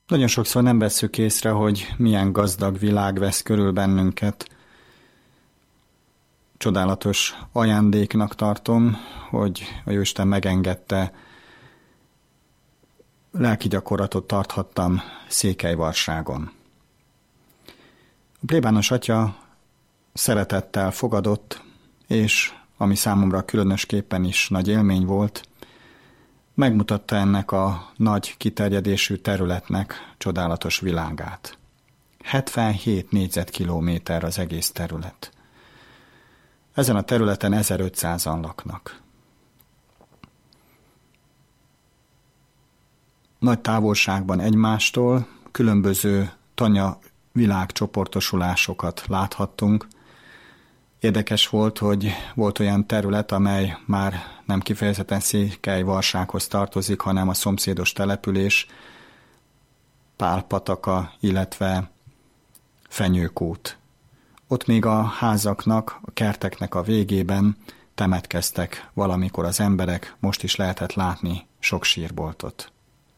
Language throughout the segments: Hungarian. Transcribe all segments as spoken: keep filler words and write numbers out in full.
Nagyon sokszor nem vesszük észre, hogy milyen gazdag világ vesz körül bennünket. Csodálatos ajándéknak tartom, hogy a Jóisten megengedte, lelki gyakorlatot tarthattam Székelyvarságon. A plébános atya szeretettel fogadott, és ami számomra különösképpen is nagy élmény volt, megmutatta ennek a nagy kiterjedésű területnek csodálatos világát. hetvenhét négyzetkilométer az egész terület. Ezen a területen ezerötszázan laknak. Nagy távolságban egymástól különböző tanya világcsoportosulásokat láthattunk. Érdekes volt, hogy volt olyan terület, amely már nem kifejezetten Székelyvarsághoz tartozik, hanem a szomszédos település, Pálpataka, illetve Fenyőkút. Ott még a házaknak, a kerteknek a végében temetkeztek valamikor az emberek, most is lehetett látni sok sírboltot.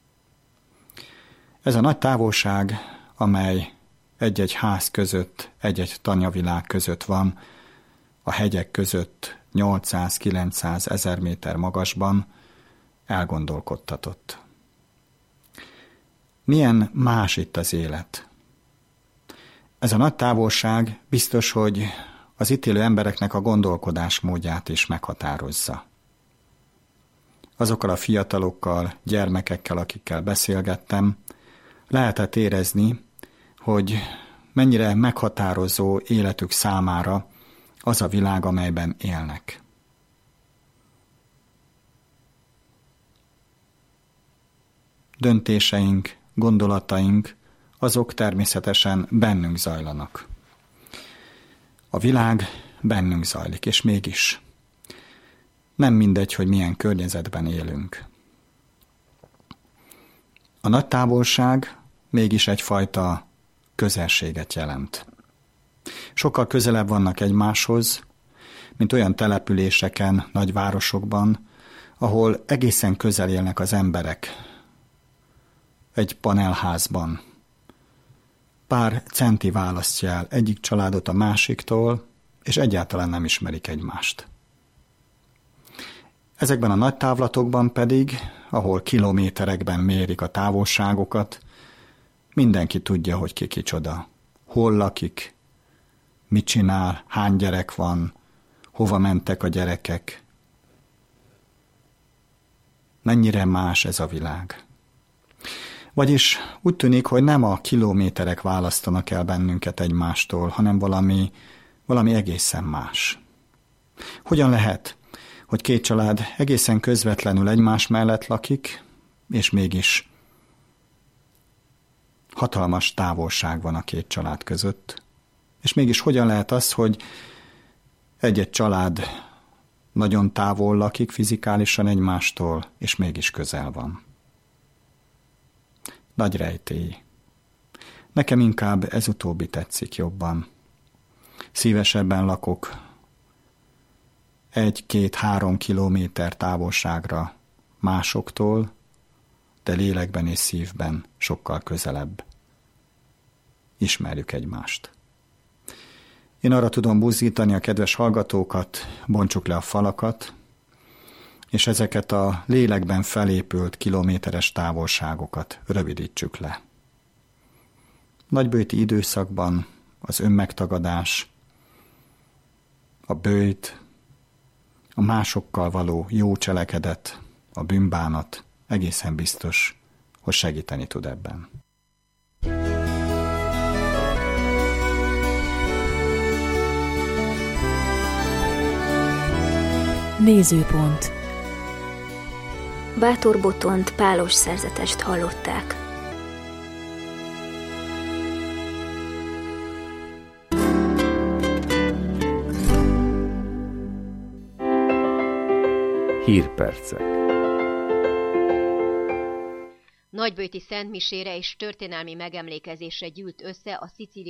Ez a nagy távolság, amely egy-egy ház között, egy-egy tanyavilág között van, a hegyek között nyolcszáz-kilencszáz ezer méter magasban, elgondolkodtatott. Milyen más itt az élet? Ez a nagy távolság biztos, hogy az itt élő embereknek a gondolkodásmódját is meghatározza. Azokkal a fiatalokkal, gyermekekkel, akikkel beszélgettem, lehetett érezni, hogy mennyire meghatározó életük számára az a világ, amelyben élnek. Döntéseink, gondolataink, azok természetesen bennünk zajlanak. A világ bennünk zajlik, és mégis nem mindegy, hogy milyen környezetben élünk. A nagy távolság mégis egyfajta közelséget jelent. Sokkal közelebb vannak egymáshoz, mint olyan településeken, nagyvárosokban, ahol egészen közel élnek az emberek. Egy panelházban. Pár centi választja el egyik családot a másiktól, és egyáltalán nem ismerik egymást. Ezekben a nagy távlatokban pedig, ahol kilométerekben mérik a távolságokat, mindenki tudja, hogy ki kicsoda, hol lakik, mit csinál, hány gyerek van, hova mentek a gyerekek. Mennyire más ez a világ. Vagyis úgy tűnik, hogy nem a kilométerek választanak el bennünket egymástól, hanem valami, valami egészen más. Hogyan lehet, hogy két család egészen közvetlenül egymás mellett lakik, és mégis hatalmas távolság van a két család között, és mégis hogyan lehet az, hogy egy-egy család nagyon távol lakik fizikálisan egymástól, és mégis közel van. Nagy rejtély. Nekem inkább ez utóbbi tetszik jobban. Szívesebben lakok egy-két-három kilométer távolságra másoktól, de lélekben és szívben sokkal közelebb. Ismerjük egymást. Én arra tudom buzdítani a kedves hallgatókat, bontsuk le a falakat, és ezeket a lélekben felépült kilométeres távolságokat rövidítsük le. Nagyböjti időszakban az önmegtagadás, a böjt, a másokkal való jó cselekedet, a bűnbánat egészen biztos, hogy segíteni tud ebben. Nézőpont. Bátor Botont pálos szerzetest hallották. Hírpercek. Nagyböjti szentmisére és történelmi megemlékezésre gyűlt össze a szicíliai